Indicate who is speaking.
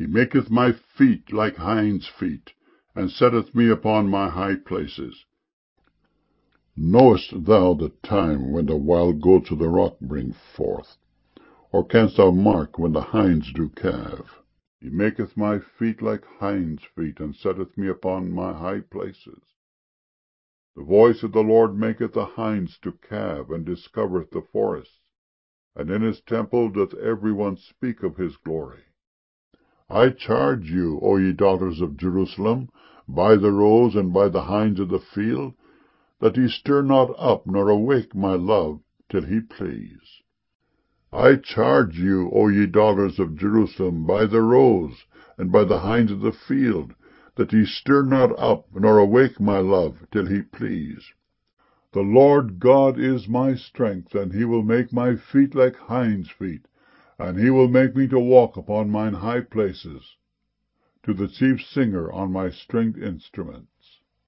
Speaker 1: He maketh my feet like hinds' feet, and setteth me upon my high places. Knowest thou the time when the wild goats of the rock bring forth? Or canst thou mark when the hinds do calve? He maketh my feet like hinds' feet, and setteth me upon my high places. The voice of the Lord maketh the hinds to calve, and discovereth the forests. And in his temple doth every one speak of his glory. I charge you, O ye daughters of Jerusalem, by the roes and by the hinds of the field, that ye stir not up nor awake my love, till he please. I charge you, O ye daughters of Jerusalem, by the roes and by the hinds of the field, that ye stir not up nor awake my love, till he please. The Lord God is my strength, and he will make my feet like hinds' feet, and he will make me to walk upon mine high places, to the chief singer on my stringed instruments.